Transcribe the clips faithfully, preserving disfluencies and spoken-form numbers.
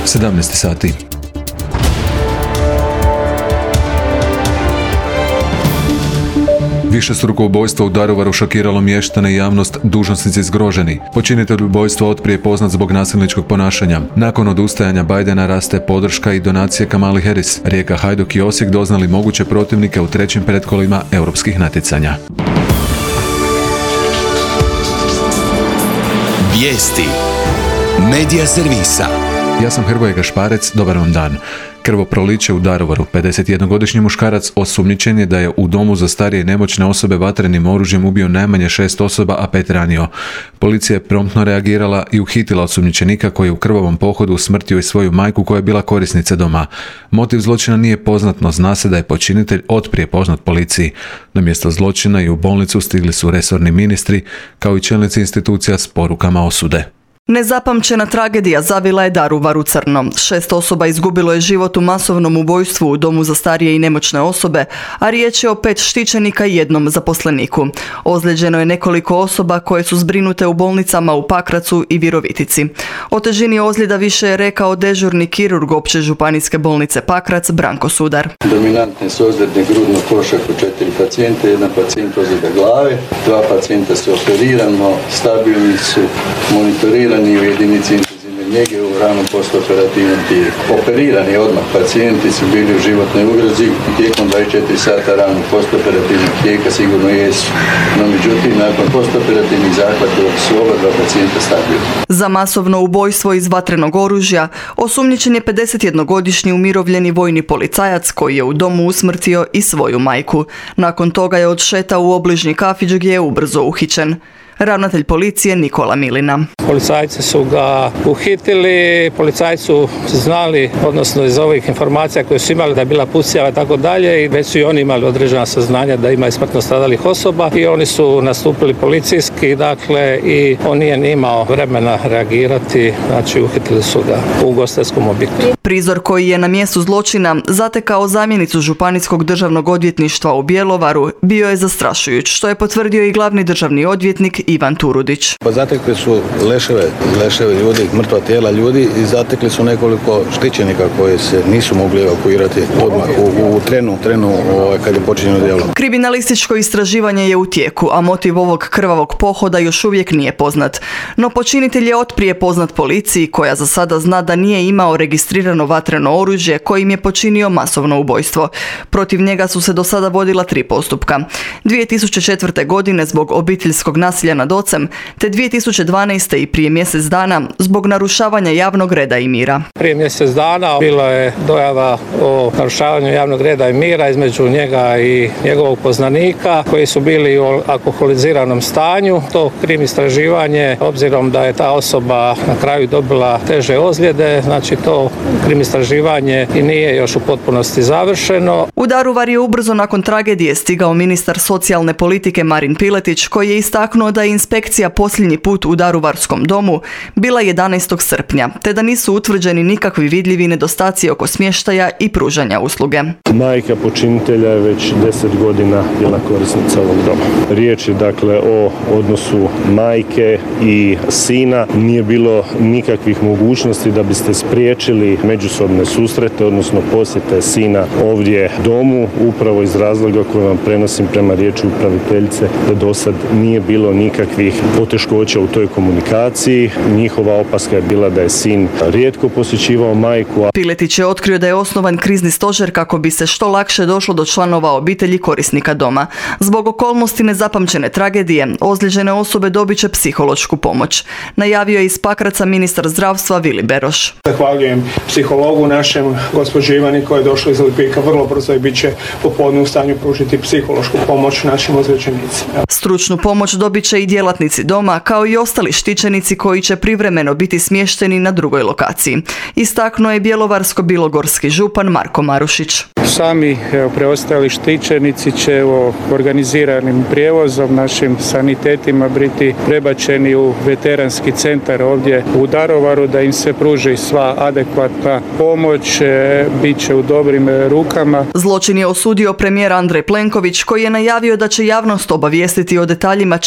sedamnaest sati. Višestruko ubojstvo u Daruvaru šokiralo mještane i javnost, dužnosnici zgroženi. Počinitelj ubojstva otprije poznat zbog nasilničkog ponašanja. Nakon odustajanja Bidena raste podrška i donacije Kamali Harris. Rijeka, Hajduk i Osijek doznali moguće protivnike u trećim pretkolima europskih natjecanja. Vijesti Medija servisa. Ja sam Hrvoje Gašparec, dobar vam dan. Krvoproliće u Daruvaru. pedesetjednogodišnji muškarac osumnjičen je da je u domu za starije i nemoćne osobe vatrenim oružjem ubio najmanje šest osoba, a pet ranio. Policija je promptno reagirala i uhitila osumnjičenika koji je u krvavom pohodu usmrtio i svoju majku koja je bila korisnica doma. Motiv zločina nije poznat, no zna se da je počinitelj otprije poznat policiji. Na mjesto zločina i u bolnicu stigli su resorni ministri, kao i čelnici institucija s porukama osude. Nezapamćena tragedija zavila je Daruvar u crno. Šest osoba izgubilo je život u masovnom ubojstvu u domu za starije i nemoćne osobe, a riječ je o pet štićenika i jednom zaposleniku. Ozlijeđeno je nekoliko osoba koje su zbrinute u bolnicama u Pakracu i Virovitici. O težini ozljeda više je rekao dežurni kirurg Opće županijske bolnice Pakrac Branko Sudar. Dominantne su ozljede grudnog koša kod četiri pacijenta, jedna pacijent ozljeda glave, dva pacijenta su operirano, stabilni su, monitorirani u jedinici intenzivne njege u ranom postoperativnom tijeku. Operirani odmah pacijenti su bili u životnoj ugrozi i tijekom dvadeset četiri sata ranog postoperativnog tijeka sigurno jesu. No međutim, nakon postoperativnih zahvata su oba dva pacijenta stabilni. Za masovno ubojstvo iz vatrenog oružja osumnjičen je pedesetjednogodišnji umirovljeni vojni policajac koji je u domu usmrtio i svoju majku. Nakon toga je odšetao u obližnji kafić gdje je ubrzo uhićen. Ravnatelj policije Nikola Milina. Policajci su ga uhitili, policajci su znali, odnosno iz ovih informacija koje su imali da je bila pucnjava i tako dalje, i već su i oni imali određena saznanja da ima i smrtno stradalih osoba i oni su nastupili policijski, dakle, i on nije ni imao vremena reagirati, znači uhitili su ga u ugostiteljskom objektu. Prizor koji je na mjestu zločina zatekao zamjenicu Županijskog državnog odvjetništva u Bjelovaru bio je zastrašujuć, što je potvrdio i glavni državni odvjetnik Ivan Turudić. Pa zatekli su leševe, leševe ljudi, mrtva tijela ljudi i zatekli su nekoliko štićenika koji se nisu mogli evakuirati odmah u, u trenu, trenu ovaj, kad je počinjeno djelo. Kriminalističko istraživanje je u tijeku, a motiv ovog krvavog pohoda još uvijek nije poznat. No počinitelj je otprije poznat policiji, koja za sada zna da nije imao registrirano vatreno oružje kojim je počinio masovno ubojstvo. Protiv njega su se do sada vodila tri postupka. dvije tisuće četvrte. godine zbog obiteljskog nasilja nad ocem, te dvije tisuće dvanaeste. i prije mjesec dana zbog narušavanja javnog reda i mira. Prije mjesec dana bilo je dojava o narušavanju javnog reda i mira između njega i njegovog poznanika koji su bili u alkoholiziranom stanju. To krim istraživanje, obzirom da je ta osoba na kraju dobila teže ozljede, znači to krim istraživanje i nije još u potpunosti završeno. U Daruvar je ubrzo nakon tragedije stigao ministar socijalne politike Marin Piletić, koji je istaknuo da je inspekcija posljednji put u Daruvarskom domu bila jedanaestog srpnja, te da nisu utvrđeni nikakvi vidljivi nedostaci oko smještaja i pružanja usluge. Majka počinitelja je već deset godina bila korisnica ovog doma. Riječ je dakle o odnosu majke i sina. Nije bilo nikakvih mogućnosti da biste spriječili međusobne susrete, odnosno posjete sina ovdje domu, upravo iz razloga koje vam prenosim prema riječi upraviteljice, da do sad nije bilo nikakvih poteškoća u toj komunikaciji. Njihova opaska je bila da je sin rijetko posjećivao majku. Piletić je otkrio da je osnovan krizni stožer kako bi se što lakše došlo do članova obitelji korisnika doma. Zbog okolnosti nezapamćene tragedije, ozlijeđene osobe dobit će psihološku pomoć. Najavio je iz Pakraca ministar zdravstva Vili Beroš. Zahvaljujem psihologu našem, gospođi Ivani, koja je došla iz Lipika vrlo brzo i bit će popodne u stanju pružiti psihološku pomoć našim ozlijeđenicima. Stručnu pomoć dobit će i djelatnici doma, kao i ostali štićenici koji će privremeno biti smješteni na drugoj lokaciji. Istaknuo je bjelovarsko-bilogorski župan Marko Marušić. Sami evo, preostali štićenici će evo, organiziranim prijevozom našim sanitetima biti prebačeni u veteranski centar ovdje u Daruvaru, da im se pruži sva adekvatna pomoć, e, bit će u dobrim rukama. Zločin je osudio premijer Andrej Plenković, koji je najavio da će javnost obavijestiti o detaljima čim dobije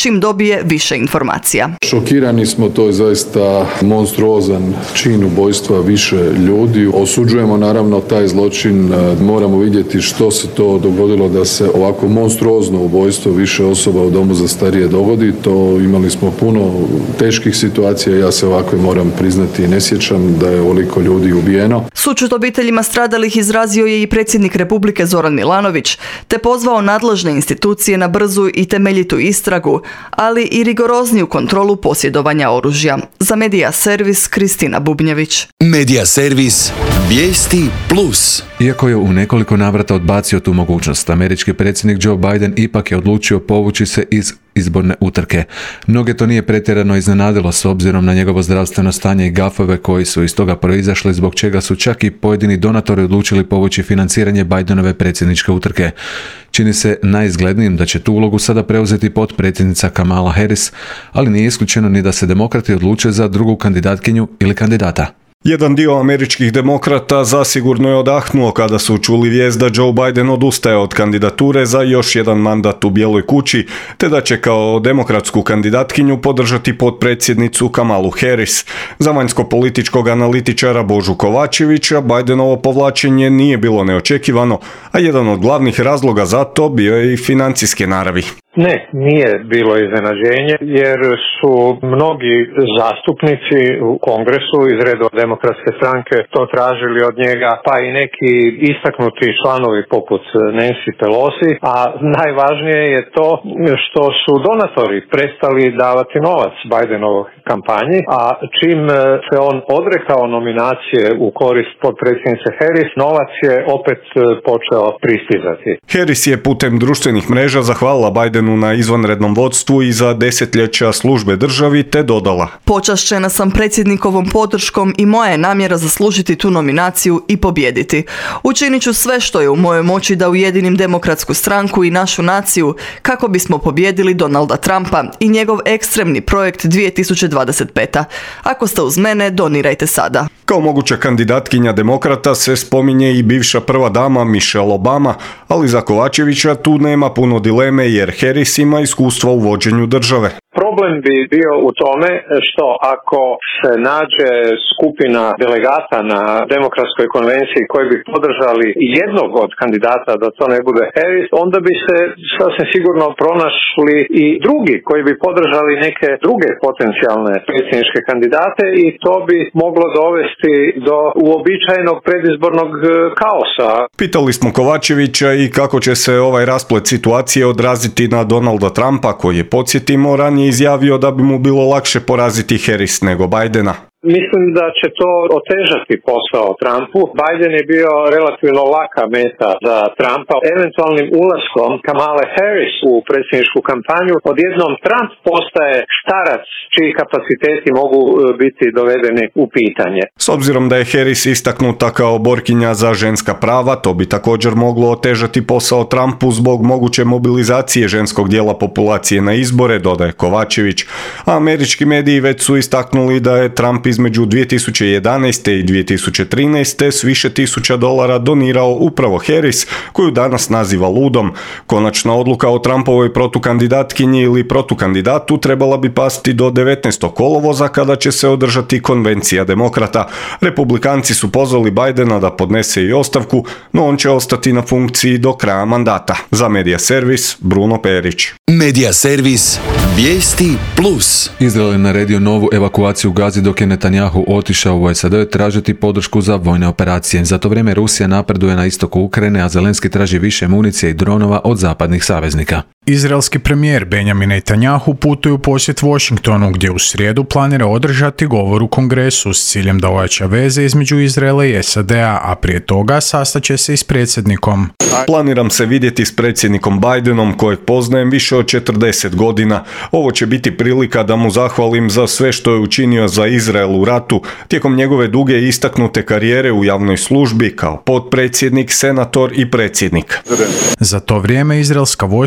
dobije više informacija. Šokirani smo, to je zaista monstruozan čin ubojstva više ljudi. Osuđujemo naravno taj zločin, moramo vidjeti što se to dogodilo da se ovako monstruozno ubojstvo više osoba u domu za starije dogodi. To imali smo puno teških situacija, ja se ovako moram priznati i ne sjećam da je ovoliko ljudi ubijeno. Sućut obiteljima stradalih izrazio je i predsjednik Republike Zoran Milanović, te pozvao nadležne institucije na brzu i temeljitu istragu, ali i rigorozniju kontrolu posjedovanja oružja. Za Medija servis Kristina Bubnjević. Medija servis Vijesti plus. Iako je u nekoliko navrata odbacio tu mogućnost, američki predsjednik Joe Biden ipak je odlučio povući se iz izborne utrke. Mnoge to nije pretjerano iznenadilo s obzirom na njegovo zdravstveno stanje i gafove koji su iz toga proizašli, zbog čega su čak i pojedini donatori odlučili povući financiranje Bidenove predsjedničke utrke. Čini se najizglednijim da će tu ulogu sada preuzeti potpredsjednica Kamala Harris, ali nije isključeno ni da se demokrati odluče za drugu kandidatkinju ili kandidata. Jedan dio američkih demokrata zasigurno je odahnuo kada su čuli vijest da Joe Biden odustaje od kandidature za još jedan mandat u Bijeloj kući, te da će kao demokratsku kandidatkinju podržati potpredsjednicu Kamalu Harris. Za vanjsko-političkog analitičara Božu Kovačevića Bidenovo povlačenje nije bilo neočekivano, a jedan od glavnih razloga za to bio je i financijske naravi. Ne, nije bilo iznenađenje jer su mnogi zastupnici u Kongresu iz redova Demokratske stranke to tražili od njega, pa i neki istaknuti članovi poput Nancy Pelosi, a najvažnije je to što su donatori prestali davati novac Bidenovoj kampanji, a čim se on odrekao nominacije u korist potpredsjednice Harris, novac je opet počeo pristizati. Harris je putem društvenih mreža zahvalila Bidenu na izvanrednom vodstvu i za desetljeća službe državi, te dodala: Počašćena sam predsjednikovom podrškom i moja je namjera zaslužiti tu nominaciju i pobijediti. Učinit ću sve što je u mojoj moći da ujedinim demokratsku stranku i našu naciju kako bismo pobijedili Donalda Trumpa i njegov ekstremni projekt dvije tisuće dvadeset peta. Ako ste uz mene, donirajte sada. Kao moguća kandidatkinja demokrata se spominje i bivša prva dama Michelle Obama, ali za Kovačevića tu nema puno dileme jer Harris ima iskustva u vođenju države. Problem bi bio u tome što ako se nađe skupina delegata na demokratskoj konvenciji koji bi podržali jednog od kandidata da to ne bude Harris, onda bi se sasvim sigurno pronašli i drugi koji bi podržali neke druge potencijalne predsjedničke kandidate i to bi moglo dovesti do uobičajenog predizbornog kaosa. Pitali smo Kovačevića i kako će se ovaj rasplet situacije odraziti na Donalda Trumpa, koji je, podsjetimo, ranije izjavio da bi mu bilo lakše poraziti Harris nego Bidena. Mislim da će to otežati posao Trumpu. Biden je bio relativno laka meta za Trumpa. Eventualnim ulaskom Kamale Harris u predsjedničku kampanju, odjednom Trump postaje starac čiji kapaciteti mogu biti dovedeni u pitanje. S obzirom da je Harris istaknuta kao borkinja za ženska prava, to bi također moglo otežati posao Trumpu zbog moguće mobilizacije ženskog dijela populacije na izbore, dodaje Kovačević. A američki mediji već su istaknuli da je Trump između dvije tisuće jedanaeste i dvije tisuće trinaeste s više tisuća dolara donirao upravo Harris, koju danas naziva ludom. Konačna odluka o Trumpovoj protukandidatkinji ili protukandidatu trebala bi pasti do devetnaestog kolovoza kada će se održati konvencija demokrata. Republikanci su pozvali Bidena da podnese i ostavku, no on će ostati na funkciji do kraja mandata. Za Medija servis Bruno Perić. Medija servis Vijesti plus. Izrael je naredio novu evakuaciju u Gazi dok je Netanjahu otišao u S A D tražiti podršku za vojne operacije. Za to vrijeme Rusija napreduje na istoku Ukrajine, a Zelenski traži više municije i dronova od zapadnih saveznika. Izraelski premijer Benjamin Netanjahu putuje u posjet Washingtonu, gdje u srijedu planira održati govor u Kongresu s ciljem da ojača veze između Izraela i S A D-a, a prije toga sastaće se i s predsjednikom. Planiram se vidjeti s predsjednikom Bidenom, kojeg poznajem više od četrdeset godina. Ovo će biti prilika da mu zahvalim za sve što je učinio za Izrael u ratu, tijekom njegove duge i istaknute karijere u javnoj službi kao potpredsjednik, senator i predsjednik. Za to vrijeme izraelska vojska naredila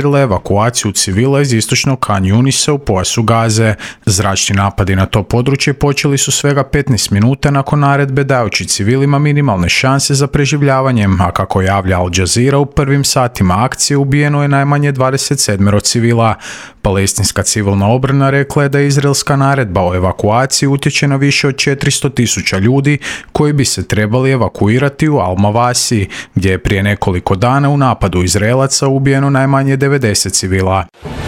naredila evakuaciju civila iz istočnog Kan Junisa u pojasu Gaze. Zračni napadi na to područje počeli su svega petnaest minuta nakon naredbe, dajući civilima minimalne šanse za preživljavanjem, a kako javlja Al Jazeera, u prvim satima akcije ubijeno je najmanje dvadeset sedam civila. Palestinska civilna obrana rekla je da izraelska naredba o evakuaciji utječe na više od četiristo tisuća ljudi koji bi se trebali evakuirati u Al-Mawasi, gdje je prije nekoliko dana u napadu Izraelaca ubijeno najmanje devedeset civila.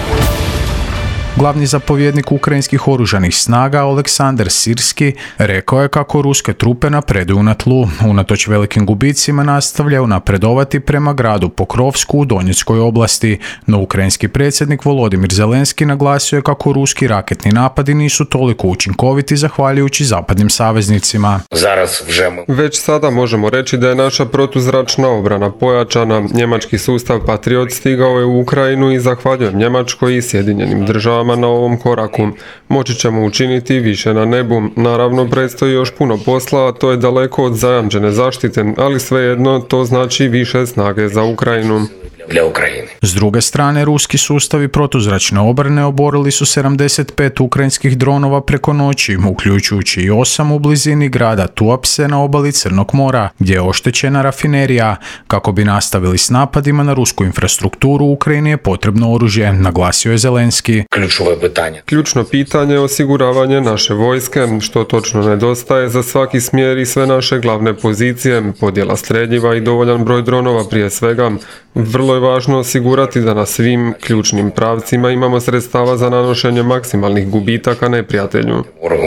Glavni zapovjednik ukrajinskih oružanih snaga Oleksandar Sirski rekao je kako ruske trupe napreduju na tlu. Unatoč velikim gubicima nastavljaju napredovati prema gradu Pokrovsku u Donjeckoj oblasti, no ukrajinski predsjednik Volodimir Zelenski naglasio je kako ruski raketni napadi nisu toliko učinkoviti zahvaljujući zapadnim saveznicima. Već sada možemo reći da je naša protuzračna obrana pojačana. Njemački sustav Patriot stigao je u Ukrajinu i zahvaljujem Njemačkoj i Sjedinjenim državama na ovom koraku. Moći ćemo učiniti više na nebu. Naravno, predstoji još puno posla, a to je daleko od zajamčene zaštite, ali svejedno to znači više snage za Ukrajinu. S druge strane, ruski sustavi protuzračne obrane oborili su sedamdeset pet ukrajinskih dronova preko noći, uključujući i osam u blizini grada Tuapse na obali Crnog mora, gdje je oštećena rafinerija. Kako bi nastavili s napadima na rusku infrastrukturu, Ukrajini je potrebno oružje, naglasio je Zelenski. Ključno pitanje je osiguravanje naše vojske, što točno nedostaje za svaki smjer i sve naše glavne pozicije, podjela streljiva i dovoljan broj dronova prije svega. Vrlo je važno osigurati da na svim ključnim pravcima imamo sredstava za nanošenje maksimalnih gubitaka neprijatelju.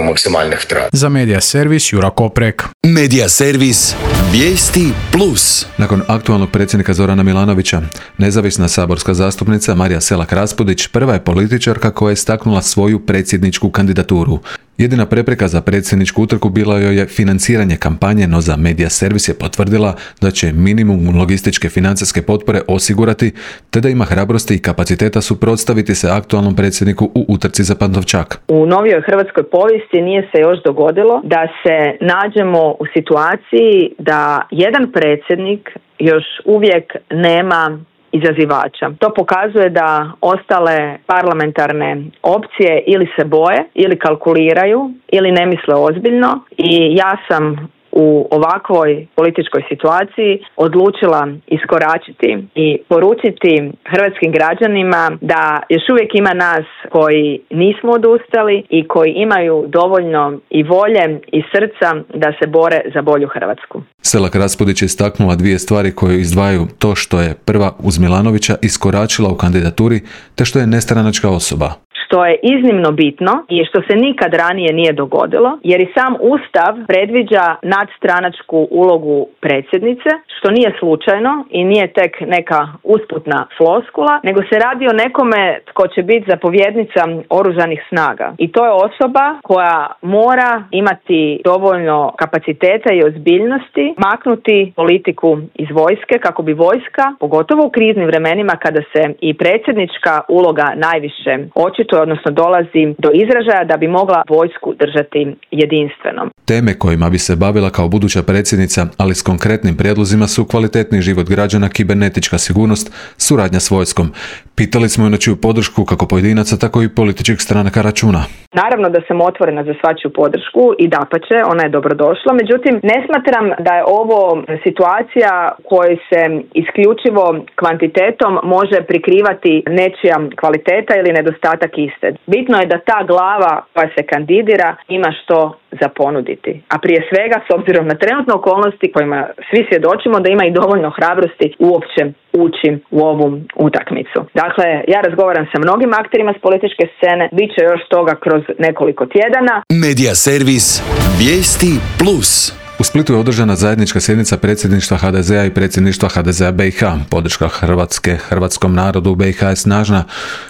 Za Medija servis Jura Koprek. Medija servis Vijesti plus. Nakon aktualnog predsjednika Zorana Milanovića, nezavisna saborska zastupnica Marija Selak Raspudić prva je političarka koja je istaknula svoju predsjedničku kandidaturu. Jedina prepreka za predsjedničku utrku bila joj je financiranje kampanje, no za Medija servis je potvrdila da će minimum logističke financijske potpore osigurati, te da ima hrabrosti i kapaciteta suprotstaviti se aktualnom predsjedniku u utrci za Pantovčak. U novijoj hrvatskoj povijesti nije se još dogodilo da se nađemo u situaciji da jedan predsjednik još uvijek nema izazivača. To pokazuje da ostale parlamentarne opcije ili se boje, ili kalkuliraju, ili ne misle ozbiljno i ja sam u ovakvoj političkoj situaciji odlučila iskoračiti i poručiti hrvatskim građanima da još uvijek ima nas koji nismo odustali i koji imaju dovoljno i volje i srca da se bore za bolju Hrvatsku. Selak Raspudić je istaknula dvije stvari koje izdvajaju to što je prva uz Milanovića iskoračila u kandidaturi, te što je nestranačka osoba. Što je iznimno bitno i što se nikad ranije nije dogodilo, jer i sam Ustav predviđa nadstranačku ulogu predsjednice, što nije slučajno i nije tek neka usputna floskula, nego se radi o nekome tko će biti zapovjednica oružanih snaga. I to je osoba koja mora imati dovoljno kapaciteta i ozbiljnosti, maknuti politiku iz vojske kako bi vojska, pogotovo u kriznim vremenima kada se i predsjednička uloga najviše očito, odnosno dolazi do izražaja, da bi mogla vojsku držati jedinstvenom. Teme kojima bi se bavila kao buduća predsjednica, ali s konkretnim prijedlozima, su kvalitetni život građana, kibernetička sigurnost, suradnja s vojskom. Pitali smo joj na čiju podršku kako pojedinaca, tako i političkih stranaka računa. Naravno da sam otvorena za svačiju podršku i dapače, ona je dobrodošla. Međutim, ne smatram da je ovo situacija kojoj se isključivo kvantitetom može prikrivati nečija kvaliteta ili nedostatak iste. Bitno je da ta glava koja se kandidira ima što za ponuditi. A prije svega, s obzirom na trenutne okolnosti kojima svi svjedočimo, da ima i dovoljno hrabrosti uopće ući u ovu utakmicu. Dakle, ja razgovaram sa mnogim akterima s političke scene, bit će još toga kroz nekoliko tjedana. Medija servis Vijesti plus. U Splitu je održana zajednička sjednica predsjedništva ha de zea i predsjedništva ha de zea be i ha. Podrška Hrvatske hrvatskom narodu u be i ha je snažna.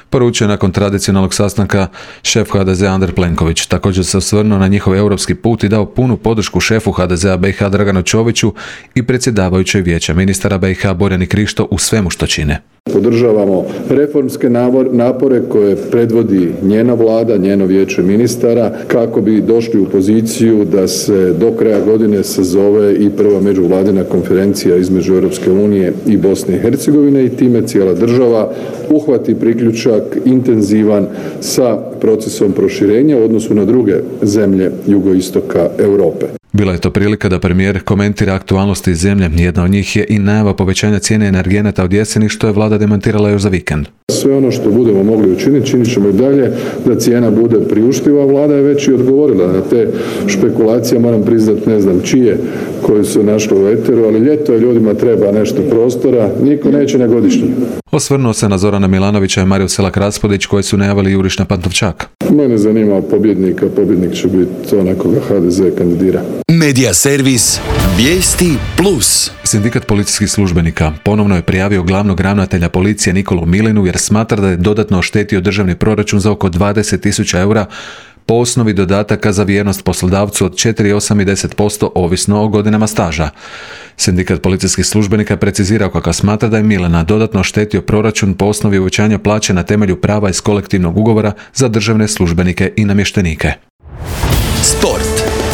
poručio nakon tradicionalnog sastanka šef ha de zea Andrej Plenković. Također se osvrnuo na njihov europski put i dao punu podršku šefu ha de zea be i ha Draganu Čoviću i predsjedavajućoj vijeća ministara be i ha Borjani Krišto u svemu što čine. Podržavamo reformske napore koje predvodi njena vlada, njeno vijeće ministara, kako bi došli u poziciju da se do kraja godine sazove i prva međuvladina konferencija između Europske unije i Bosne i Hercegovine i time cijela država uhvati priključak intenzivan sa procesom proširenja u odnosu na druge zemlje jugoistoka Europe. Bila je to prilika da premijer komentira aktualnosti zemlje. Jedna od njih je i najava povećanja cijene energenata od jeseni, što je vlada demantirala još za vikend. Sve ono što budemo mogli učiniti, činit ćemo i dalje da cijena bude priuštiva. Vlada je već i odgovorila na te špekulacije, moram priznati ne znam čije koje su našle u eteru, ali ljeto je, ljudima treba nešto prostora, niko neće na godišnji. Osvrnuo se na Zorana Milanovića i Mariju Selak Raspudić koji su najavili juriš na Pantovčak. Mene zanima pobjednika, pobjednik će biti onaj koga ha de ze kandidira. Medija servis Vijesti plus. Sindikat policijskih službenika ponovno je prijavio glavnog ravnatelja policije Nikolu Milinu jer smatra da je dodatno oštetio državni proračun za oko dvadeset tisuća eura po osnovi dodataka za vjernost poslodavcu od četiri, osam i deset posto ovisno o godinama staža. Sindikat policijskih službenika precizirao kako smatra da je Milena dodatno oštetio proračun po osnovi uvećanja plaće na temelju prava iz kolektivnog ugovora za državne službenike i namještenike. Sport.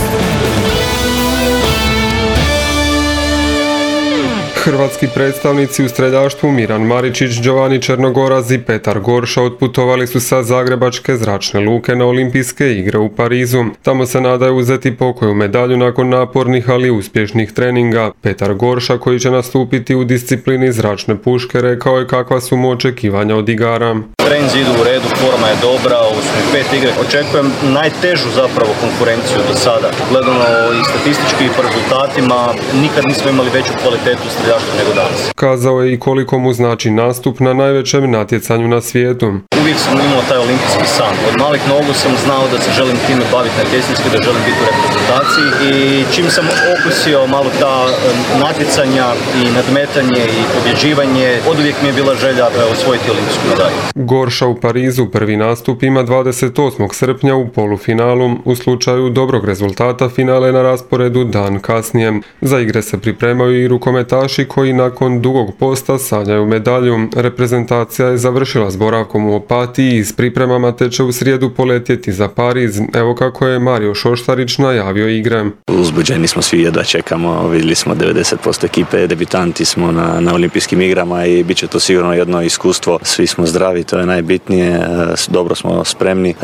Hrvatski predstavnici u streljaštvu Miran Maričić, Giovanni Černogoraz i Petar Gorša otputovali su sa Zagrebačke zračne luke na olimpijske igre u Parizu. Tamo se nadaju uzeti pokoju medalju nakon napornih ali uspješnih treninga. Petar Gorša, koji će nastupiti u disciplini zračne puške, rekao je kakva su mu očekivanja od igara. Treninzi idu u redu, forma je dobra, ovo su mi pet igre. Očekujem najtežu zapravo konkurenciju do sada. Gledano i statistički i po rezultatima, nikad nismo imali veću kvalitetu streljaštva nego danas. Kazao je i koliko mu znači nastup na najvećem natjecanju na svijetu. Uvijek sam imao taj olimpijski san. Od malih nogu sam znao da se želim time baviti natjecateljski, da želim biti u reprezentaciji i čim sam okusio malo ta natjecanja i nadmetanje i pobjeđivanje, oduvijek mi je bila želja osvojiti olimpijsku medalju. Gorša u Parizu prvi nastup ima dvadeset osmog srpnja u polufinalu. U slučaju dobrog rezultata finale na rasporedu dan kasnije. Za igre se pripremaju i rukometaši koji nakon dugog posta sanjaju medalju. Reprezentacija je završila s boravkom u Opatiji i s pripremama te će u srijedu poletjeti za Pariz. Evo kako je Mario Šoštarić najavio igre. Uzbuđeni smo svi, jedva čekamo. Vidjeli smo devedeset posto ekipe, debitanti smo na, na olimpijskim igrama i bit će to sigurno jedno iskustvo. Svi smo zdravi, to je najbitnije. Dobro smo spremni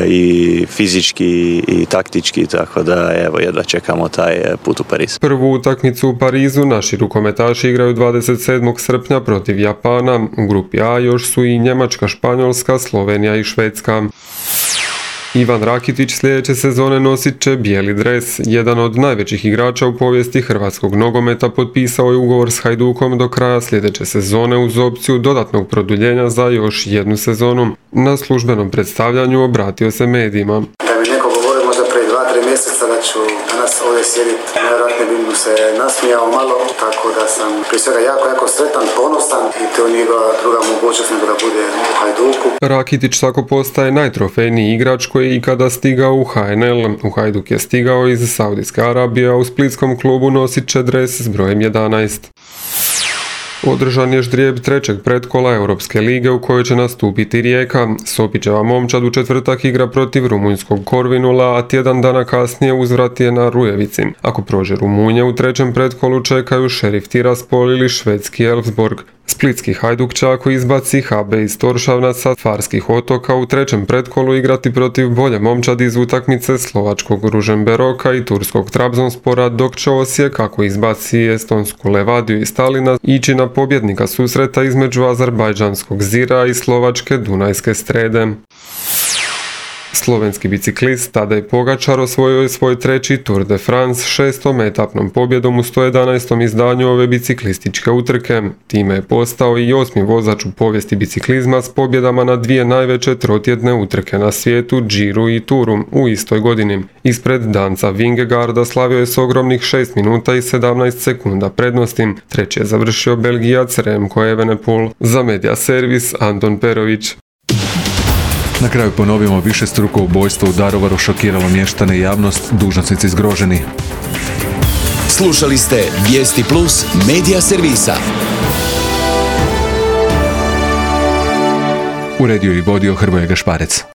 i fizički i taktički, tako da evo jedva čekamo taj put u Pariz. Prvu utakmicu u Parizu naši rukometaši igraju dvadeset sedmog srpnja protiv Japana. U grupi A još su i Njemačka, Španjolska, Slovenija i Švedska. Ivan Rakitić sljedeće sezone nosit će bijeli dres. Jedan od najvećih igrača u povijesti hrvatskog nogometa potpisao je ugovor s Hajdukom do kraja sljedeće sezone uz opciju dodatnog produljenja za još jednu sezonu. Na službenom predstavljanju obratio se medijima. Da mi neko govori možda prije dva tri mjeseca da ću danas ovdje sjediti, najvjerojatnije bi mu se nasmijao malo, tako da sam prije svega jako, jako sretan, ponosan i to nije druga mogućnost nego da bude u Hajduku. Rakitić tako postaje najtrofejniji igrač koji je ikada stigao u ha en el. U Hajduk je stigao iz Saudijske Arabije, a u splitskom klubu nosit će dres s brojem jedanaest. Održan je ždrijeb trećeg pretkola Europske lige u kojoj će nastupiti Rijeka. Sopićeva momčad u četvrtak igra protiv rumunjskog Korvinula, a tjedan dana kasnije uzvrat je na Rujevici. Ako prođe Rumunje, u trećem pretkolu čekaju Šerif Tiraspol ili švedski Elfsborg. Splitski Hajduk će ako izbaci ha be iz Toršavna sa Farskih otoka u trećem pretkolu igrati protiv bolje momčadi iz utakmice slovačkog Ružomberoka i turskog Trabzonspora, dok će Osijek ako izbaci estonsku Levadiju iz Talina ići na pobjednika susreta između azerbajdžanskog Zira i slovačke Dunajske Strede. Slovenski biciklist Tadej Pogačar osvojio je svoj treći Tour de France šestom etapnom pobjedom u sto jedanaestom izdanju ove biciklističke utrke. Time je postao i osmi vozač u povijesti biciklizma s pobjedama na dvije najveće trotjedne utrke na svijetu, Giru i Touru, u istoj godini. Ispred Danca Vingegaarda slavio je s ogromnih šest minuta i sedamnaest sekunda prednosti. Treći je završio Belgijac Remco Evenepoel. Za Medija servis Anton Perović. Na kraju ponovimo, višestruko ubojstvo u Daruvaru šokiralo mještane i javnost, dužnosnici zgroženi. Slušali ste Vijesti Plus medija servisa. Uredio i vodio Hrvoje Gašparec.